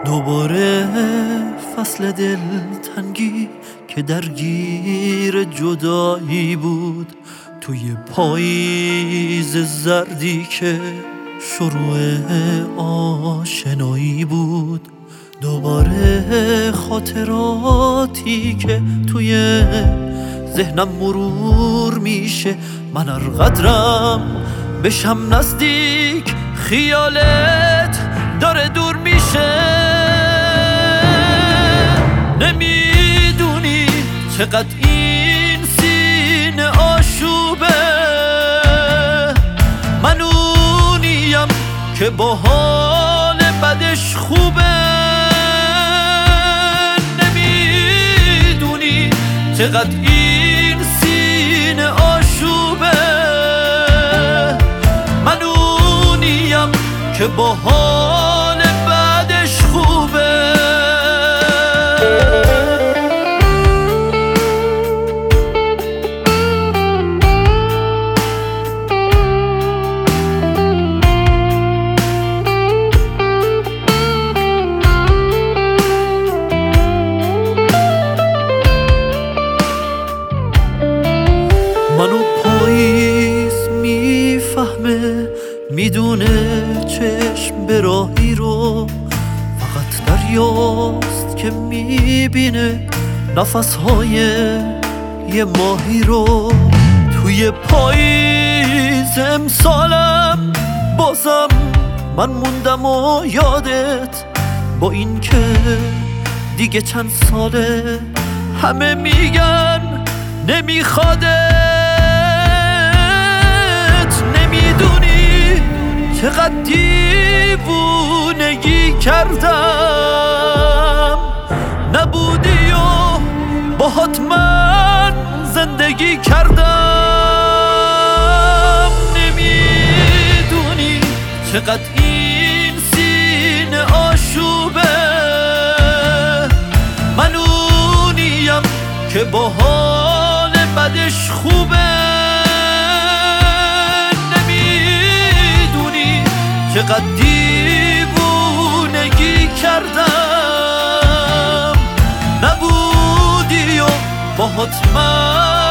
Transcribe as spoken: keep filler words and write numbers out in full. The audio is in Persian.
دوباره فصل دلتنگی که درگیر جدایی بود، توی پاییز زردی که شروع آشنایی بود. دوباره خاطراتی که توی ذهنم مرور میشه، من هر قدرم بشم نزدیک خیالت داره دور میشه. نمیدونی چقدر این سینه آشوبه، من اونیم که با حال بدش خوبه. نمیدونی چقدر این سینه آشوبه، من اونیم که با حال بدش خوبه. منو پاییز میفهمه، میدونه چشم به راهی رو، فقط دریاست که میبینه نفسهای یه ماهی رو. توی پاییز امسالم بازم من موندم و یادت، با این که دیگه چند ساله همه میگن نمیخوادت. نمیدونی چقدر دیوونگی کردم، نبودی و باهات من زندگی کردم. نمیدونی چقدر این سینه آشوبه، من اونیم که با حال بدش خوبه. نمیدونی چقدر دیوونگی کردم، نبودی و باهات من